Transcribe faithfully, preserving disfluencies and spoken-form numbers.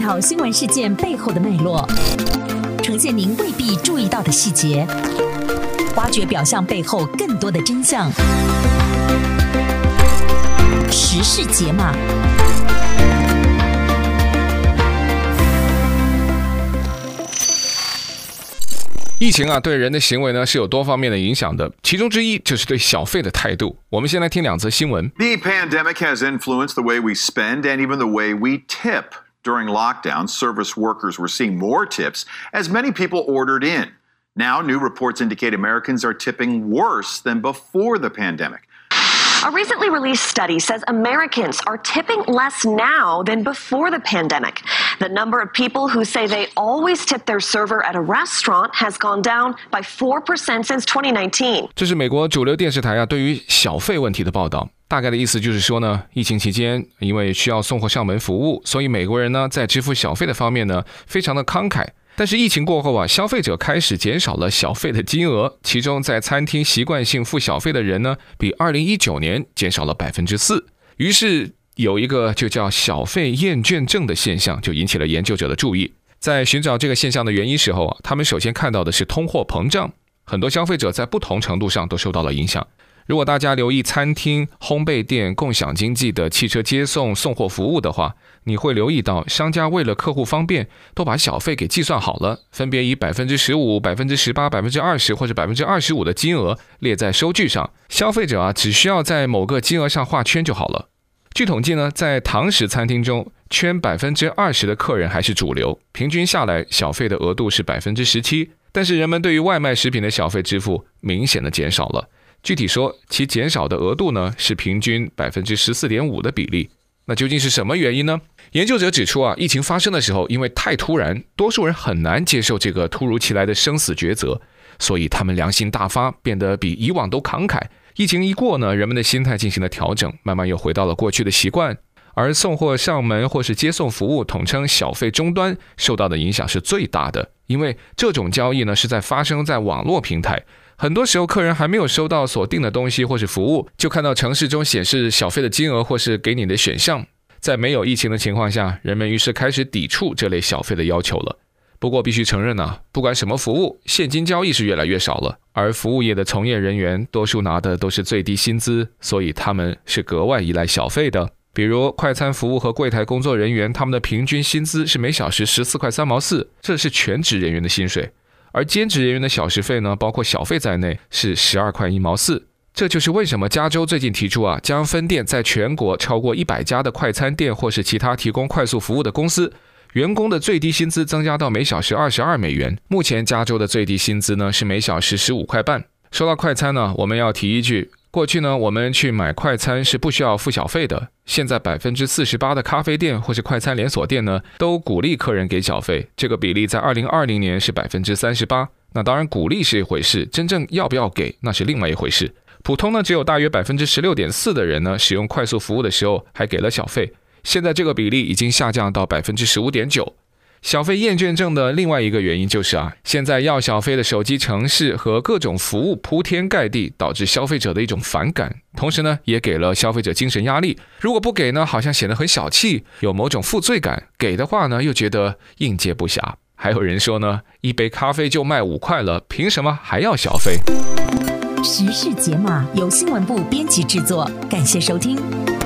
讨新闻事件背后的脉络，呈现您未必注意到的细节，挖掘表象背后更多的真相。时事解码。 疫情啊，对人的行为呢是有多方面的影响的，其中之一就是对小费的态度。我们先来听两则新闻。 The pandemic has influenced the way we spend and even the way we tip. During lockdown, service workers were seeing more tips as many people ordered in. Now, new reports indicate Americans are tipping worse than before the pandemic.A recently released study says Americans are tipping less now than before the pandemic. The number of people who say they always tip their server at a restaurant has gone down by four percent since twenty nineteen. 这是美国主流电视台啊对于小费问题的报道。大概的意思就是说呢，疫情期间因为需要送货上门服务，所以美国人呢在支付小费的方面呢非常的慷慨。但是疫情过后啊，消费者开始减少了小费的金额，其中在餐厅习惯性付小费的人呢，比二零一九年减少了百分之四。于是有一个就叫小费厌倦症的现象，就引起了研究者的注意。在寻找这个现象的原因时候啊，他们首先看到的是通货膨胀，很多消费者在不同程度上都受到了影响。如果大家留意餐厅、烘焙店、共享经济的汽车接送、送货服务的话，你会留意到商家为了客户方便，都把小费给计算好了，分别以 百分之十五、百分之十八、百分之二十 或者 百分之二十五 的金额列在收据上。消费者啊，只需要在某个金额上画圈就好了。据统计呢，在堂食餐厅中，圈 百分之二十 的客人还是主流，平均下来小费的额度是 百分之十七， 但是人们对于外卖食品的小费支付明显的减少了。具体说，其减少的额度呢是平均 百分之十四点五 的比例。那究竟是什么原因呢？研究者指出啊，疫情发生的时候，因为太突然，多数人很难接受这个突如其来的生死抉择，所以他们良心大发，变得比以往都慷慨。疫情一过呢，人们的心态进行了调整，慢慢又回到了过去的习惯。而送货上门或是接送服务，统称小费终端，受到的影响是最大的，因为这种交易呢是在发生在网络平台。很多时候客人还没有收到所订的东西或是服务，就看到程式中显示小费的金额或是给你的选项。在没有疫情的情况下，人们于是开始抵触这类小费的要求了。不过必须承认啊，不管什么服务，现金交易是越来越少了，而服务业的从业人员多数拿的都是最低薪资，所以他们是格外依赖小费的。比如快餐服务和柜台工作人员，他们的平均薪资是每小时十四块三毛四，这是全职人员的薪水。而兼职人员的小时费呢，包括小费在内是十二块一毛四。这就是为什么加州最近提出啊，将分店在全国超过一百家的快餐店或是其他提供快速服务的公司，员工的最低薪资增加到每小时二十二美元。目前加州的最低薪资呢是每小时十五块半。说到快餐呢，我们要提一句，过去呢我们去买快餐是不需要付小费的，现在 百分之四十八 的咖啡店或是快餐连锁店呢都鼓励客人给小费，这个比例在二零二零年是 百分之三十八。 那当然鼓励是一回事，真正要不要给那是另外一回事。普通呢只有大约 百分之十六点四 的人呢使用快速服务的时候还给了小费，现在这个比例已经下降到 百分之十五点九。小费厌倦症的另外一个原因就是啊，现在要小费的手机程式和各种服务铺天盖地，导致消费者的一种反感，同时呢也给了消费者精神压力。如果不给呢，好像显得很小气，有某种负罪感；给的话呢，又觉得应接不暇。还有人说呢，一杯咖啡就卖五块了，凭什么还要小费？ 时事解码由新闻部编辑制作，感谢收听。